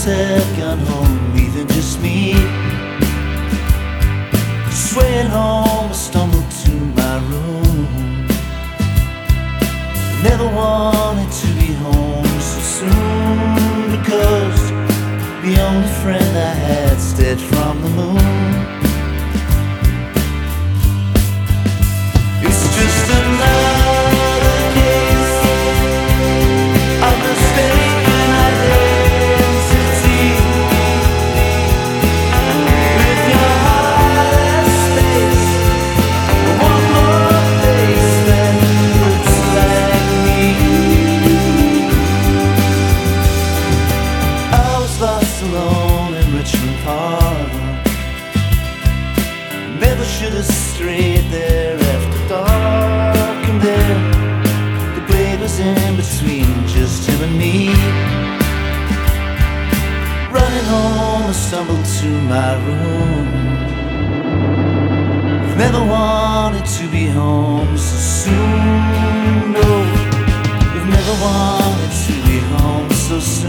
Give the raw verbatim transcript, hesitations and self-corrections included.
second home, leaving just me. Swaying home, I stumbled to my room. Never wanted to be home so soon, because the only friend I had stared from the moon. It's just another case of mistaken identity. With your heart at space, one more face that looks like me. I was lost alone in Richmond Park. Never should have strayed there after dark. And then the blade was in between just him and me. Running home, I stumbled to my room. Never wanted to be home so soon. No, we've never wanted to be home so soon.